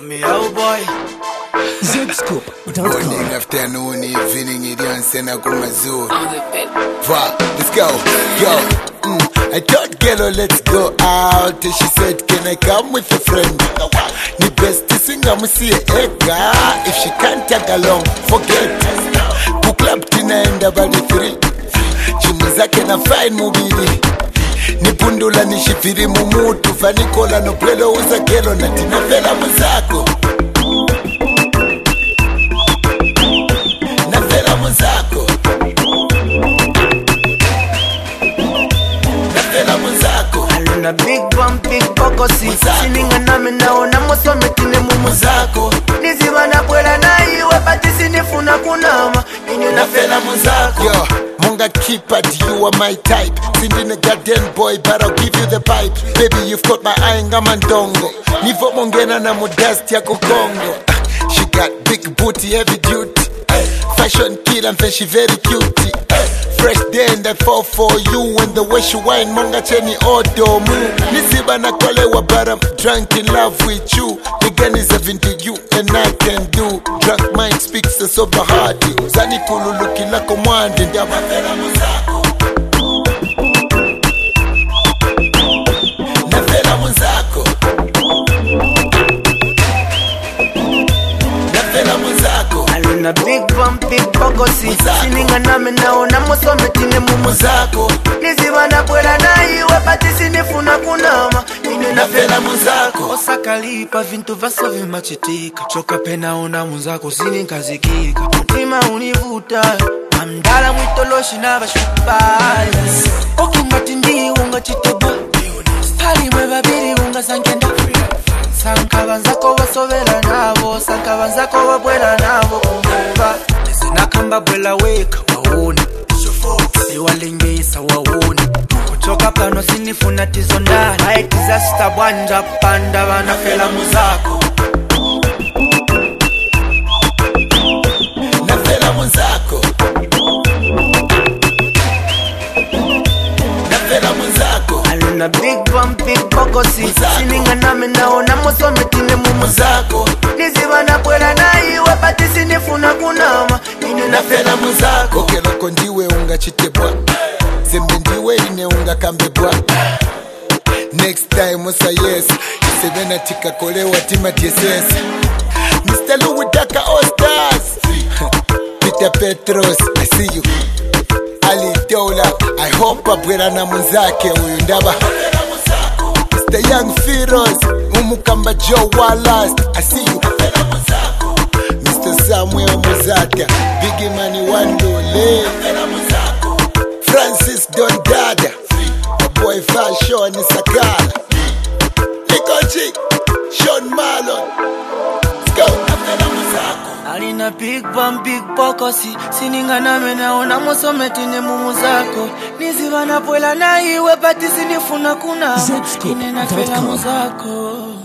me out boy. Morning, afternoon, evening, it don't send a kumazoo. Let's go, I told Gelo, let's go out. She said, can I come with a friend? Ni best to sing, I'm see ega. If she can't tag along, forget. Ku club tinaenda bali 3. Chimuzake na fine mubili. Nipundula nishifiri mumutu. Fanikola no plelo uza Gelo na tinafela muzako. Nafela muzako. Nafela muzako. Aluna big bump, big bokosi. Sininga nami naona mosometine mumuzako. Niziba na kwela na iwe pati sinifuna kunama. Inyo nafela muzako. Yo, Munga keep it, you are my type. Sinding a goddamn boy, but I'll give you the pipe. Baby, you've got my eye, ngamandongo. Nivo mongena na modestia kukongo. She got big booty, heavy duty. Fashion kid and she very cute. Fresh day and I fall for you. And the way she wine, Munga cheni odomu. Nisiba na kolewa, but I'm drunk in love with you. The gun is having to you, and I can do. Drunk mind speaks a sober heart. Zani kululuki lako mwandi. Nafela muzako. Nafela muzako. Nafela muzako. Aluna big bump, big bokosi. Sininga nami naona mosometine mumuzako. Niziba na kwela na iwe pati sinifuna kunama. Inyo nafela muzako. Osakalipa vintu vaso vimachitika. Choka pena ona muzako sininkazikika. Mutima univuta. Amdala mwitoloshi na bashubaya. Okingati ndi unga chitebwa. Stali mwe babiri unga sankenda. Sankabanzako basobela nabo. Sankabanzako babwela nabo kumbuka. Nakamba bwela weka waone. Siwalengesa waone. Kuchoka pano sinifuna tizonda. Hai tizasta bwanja panda wanafela muzako. Nafela muzako. Nafela muzako. Aluna big bump, big bokosi. Sininga nami naona mosometine mumuzako. Niziba na kwela na iwe pati sinifuna kunama. Inyo nafela muzako. Okeloko ndiwe unga chitebwa. Zembe ndiwe ine unga kambebwa. Next time osa yes. Isebena tika kolewa tima TSS. Mr. Louis Daka All Stars. Peter Petros, I see you. Ali Dola, I hope abwera na muzake uyu ndaba. Mr. Young Firos, Umukamba Joe Wallace, I see you. Mr. Samuel Muzaka, Biggie Money Wandole, Francis Don Dada, my boy Fashion Isakala, Likochi, Sean Marlon. Let's go. Alina big bump, big bokosi. Sininga nami naona mosometine mumuzako. Niziba na pwela na iwe pati sinifuna kunama. Ine nafela muzako.